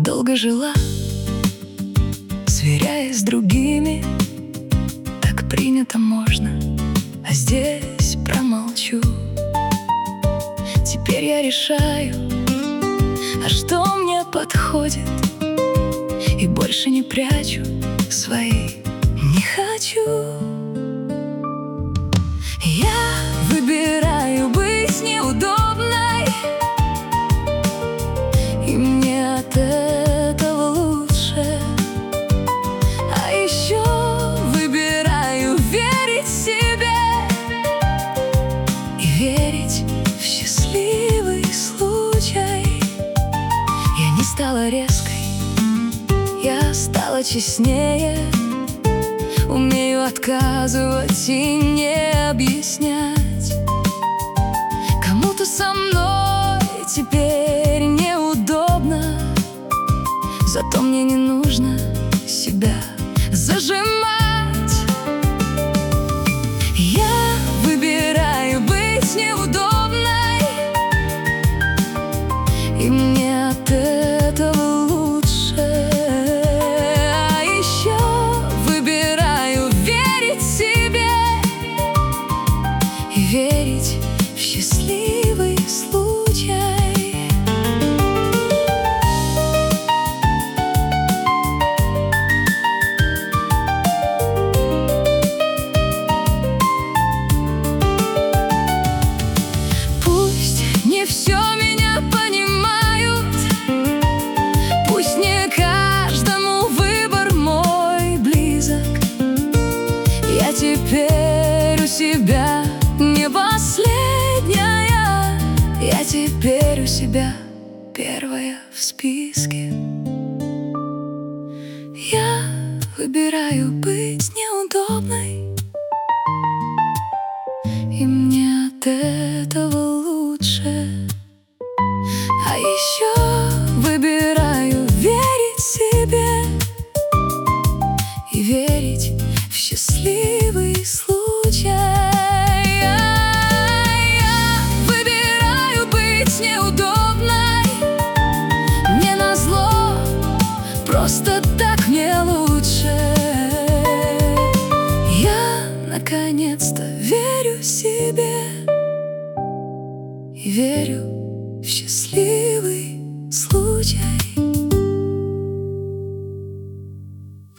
долго жила, сверяясь с другими. Так принято можно, а здесь промолчу. Теперь я решаю, а что мне подходит, и больше не прячу свои не хочу. Я выбираю быть неудобной, и мне от этого лучше. А еще выбираю верить себе и верить в счастливый случай. Я не стала резкой, я стала честнее. Умею отказывать и не объяснять. Кому-то со мной теперь неудобно, зато мне не нужно себя зажимать. Я выбираю быть неудобной, и мне от этого лучше. А еще выбираю верить себе и верить в счастливый случай. Пусть не все меня понимают, пусть не каждому выбор мой близок. Я теперь у себя не последняя, я теперь у себя первая в списке. Я выбираю быть неудобной, и мне от этого лучше. А еще выбираю верить себе и верить в счастливый случай. Я выбираю быть неудобной, мне назло, просто так мне лучше. Я наконец-то верю себе и верю